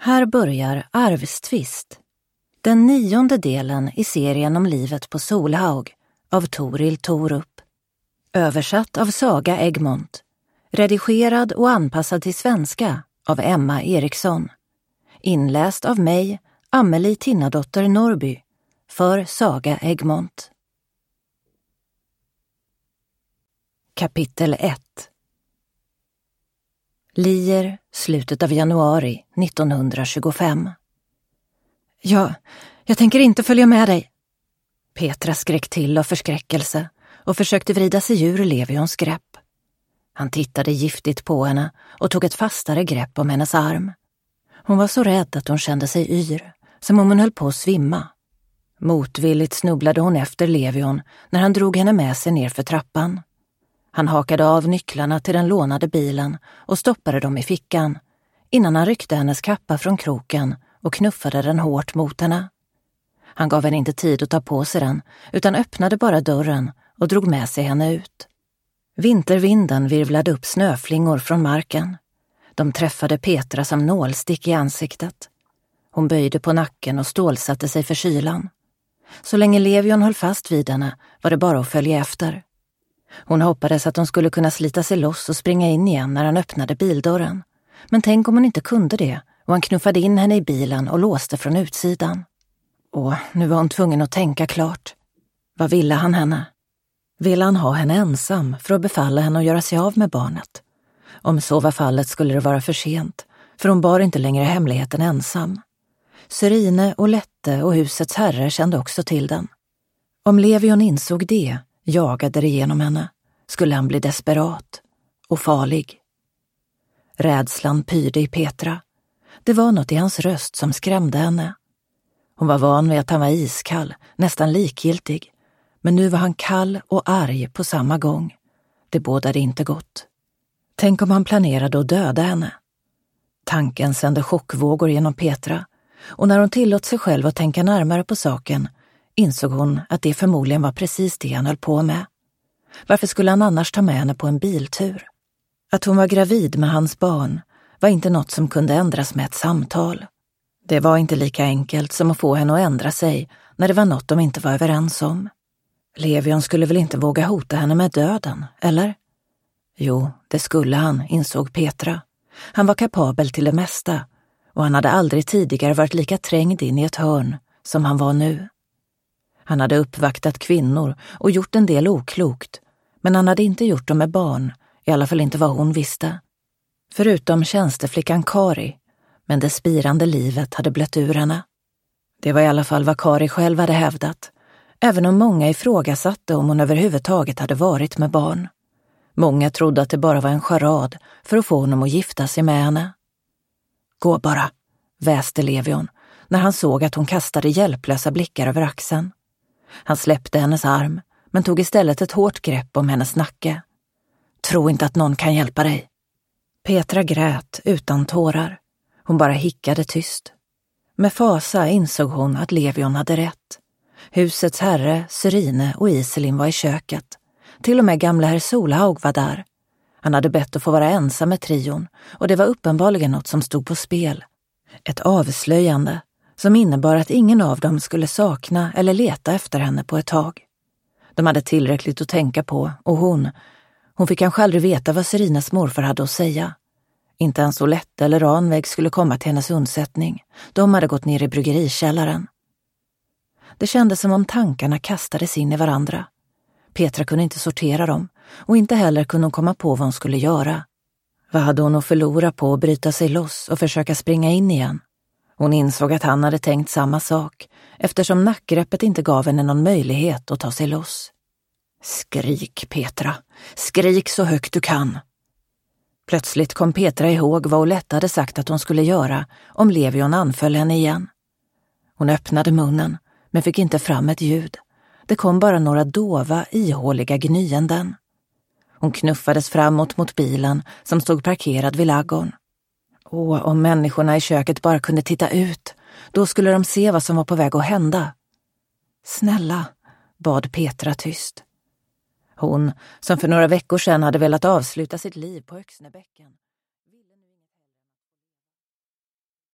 Här börjar Arvstvist, den 9:e delen i serien om livet på Solhaug av Toril Torup. Översatt av Saga Egmont. Redigerad och anpassad till svenska av Emma Eriksson. Inläst av mig, Amelie Tinnadotter Norby, för Saga Egmont. Kapitel 1. Lier, slutet av januari 1925. Jag tänker inte följa med dig. Petra skrek till av förskräckelse och försökte vrida sig ur Levions grepp. Han tittade giftigt på henne och tog ett fastare grepp om hennes arm. Hon var så rädd att hon kände sig yr, som om hon höll på att svimma. Motvilligt snubblade hon efter Levion när han drog henne med sig ner för trappan. Han hakade av nycklarna till den lånade bilen och stoppade dem i fickan, innan han ryckte hennes kappa från kroken och knuffade den hårt mot henne. Han gav henne inte tid att ta på sig den, utan öppnade bara dörren och drog med sig henne ut. Vintervinden virvlade upp snöflingor från marken. De träffade Petra som nålstick i ansiktet. Hon böjde på nacken och stålsatte sig för kylan. Så länge Levion höll fast vid henne var det bara att följa efter. Hon hoppades att hon skulle kunna slita sig loss och springa in igen när han öppnade bildörren. Men tänk om hon inte kunde det, och han knuffade in henne i bilen och låste från utsidan. Nu var hon tvungen att tänka klart. Vad ville han henne? Ville han ha henne ensam för att befalla henne att göra sig av med barnet? Om så var fallet skulle det vara för sent, för hon bar inte längre hemligheten ensam. Sörine och Lette och husets herre kände också till den. Om Levion insåg det, jagade det genom henne, skulle han bli desperat och farlig. Rädslan pyrde i Petra. Det var något i hans röst som skrämde henne. Hon var van vid att han var iskall, nästan likgiltig. Men nu var han kall och arg på samma gång. Det bådade inte gott. Tänk om han planerade att döda henne. Tanken sände chockvågor genom Petra, och när hon tillåt sig själv att tänka närmare på saken insåg hon att det förmodligen var precis det han höll på med. Varför skulle han annars ta med henne på en biltur? Att hon var gravid med hans barn var inte något som kunde ändras med ett samtal. Det var inte lika enkelt som att få henne att ändra sig när det var något de inte var överens om. Levion skulle väl inte våga hota henne med döden, eller? Jo, det skulle han, insåg Petra. Han var kapabel till det mesta, och han hade aldrig tidigare varit lika trängd in i ett hörn som han var nu. Han hade uppvaktat kvinnor och gjort en del oklokt, men han hade inte gjort dem med barn, i alla fall inte vad hon visste. Förutom tjänsteflickan Kari, men det spirande livet hade blött ur henne. Det var i alla fall vad Kari själv hade hävdat, även om många ifrågasatte om hon överhuvudtaget hade varit med barn. Många trodde att det bara var en charad för att få honom att gifta sig med henne. Gå bara, väste Levion, när han såg att hon kastade hjälplösa blickar över axeln. Han släppte hennes arm, men tog istället ett hårt grepp om hennes nacke. Tro inte att någon kan hjälpa dig. Petra grät utan tårar. Hon bara hickade tyst. Med fasa insåg hon att Levion hade rätt. Husets herre, Sörine och Iselin var i köket. Till och med gamla herr Solhaug var där. Han hade bett att få vara ensam med trion, och det var uppenbarligen något som stod på spel. Ett avslöjande som innebar att ingen av dem skulle sakna eller leta efter henne på ett tag. De hade tillräckligt att tänka på, och hon fick kanske aldrig veta vad Sörines morfar hade att säga. Inte ens Olette eller Ranväg skulle komma till hennes undsättning. De hade gått ner i bryggerikällaren. Det kändes som om tankarna kastades in i varandra. Petra kunde inte sortera dem, och inte heller kunde hon komma på vad hon skulle göra. Vad hade hon att förlora på att bryta sig loss och försöka springa in igen? Hon insåg att han hade tänkt samma sak, eftersom nackgreppet inte gav henne någon möjlighet att ta sig loss. Skrik, Petra. Skrik så högt du kan. Plötsligt kom Petra ihåg vad Olette hade sagt att hon skulle göra om Levion anföll henne igen. Hon öppnade munnen, men fick inte fram ett ljud. Det kom bara några dova, ihåliga gnyenden. Hon knuffades framåt mot bilen som stod parkerad vid ladugården. Om människorna i köket bara kunde titta ut, då skulle de se vad som var på väg att hända. Snälla, bad Petra tyst. Hon, som för några veckor sedan hade velat avsluta sitt liv på Öxnebäcken,